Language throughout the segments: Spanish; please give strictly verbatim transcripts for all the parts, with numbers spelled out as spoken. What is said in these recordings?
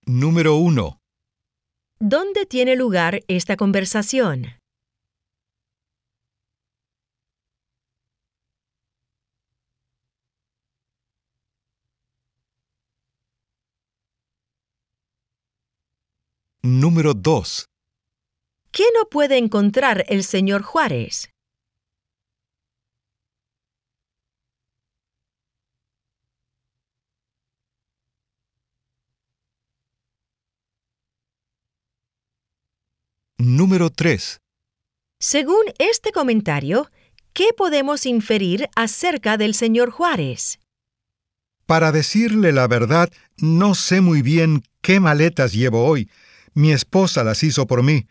Número uno. ¿Dónde tiene lugar esta conversación? Número dos. ¿Qué no puede encontrar el señor Juárez? Número tres. Según este comentario, ¿qué podemos inferir acerca del señor Juárez? Para decirle la verdad, no sé muy bien qué maletas llevo hoy. Mi esposa las hizo por mí.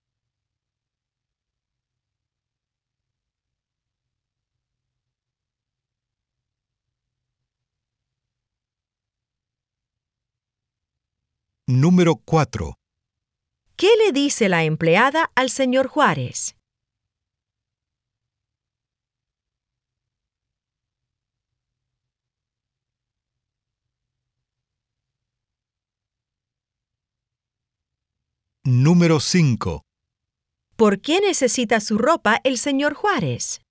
Número cuatro. ¿Qué le dice la empleada al señor Juárez? Número cinco. ¿Por qué necesita su ropa el señor Juárez?